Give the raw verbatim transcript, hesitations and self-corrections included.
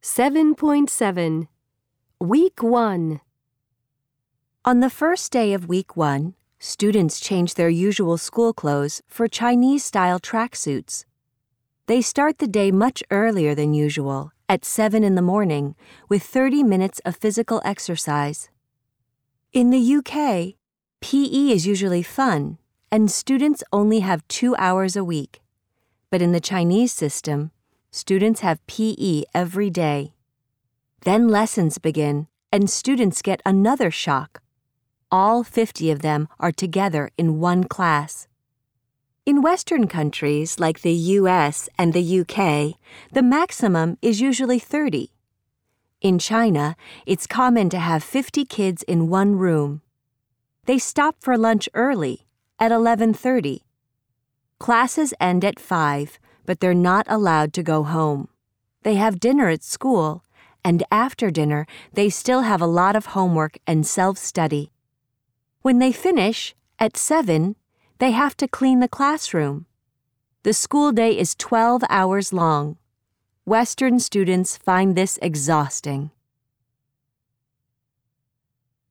seven point seven. Week one. On the first day of week one, students change their usual school clothes for Chinese-style tracksuits. They start the day much earlier than usual, at seven in the morning, with thirty minutes of physical exercise. In the U K, P E is usually fun, and students only have two hours a week. But in the Chinese system, students have P E every day. Then lessons begin, and students get another shock. All fifty of them are together in one class. In Western countries like the U S and the U K, the maximum is usually thirty. In China, it's common to have fifty kids in one room. They stop for lunch early, at eleven thirty. Classes end at five, but they're not allowed to go home. They have dinner at school, and after dinner, they still have a lot of homework and self-study. When they finish, at seven, they have to clean the classroom. The school day is twelve hours long. Western students find this exhausting.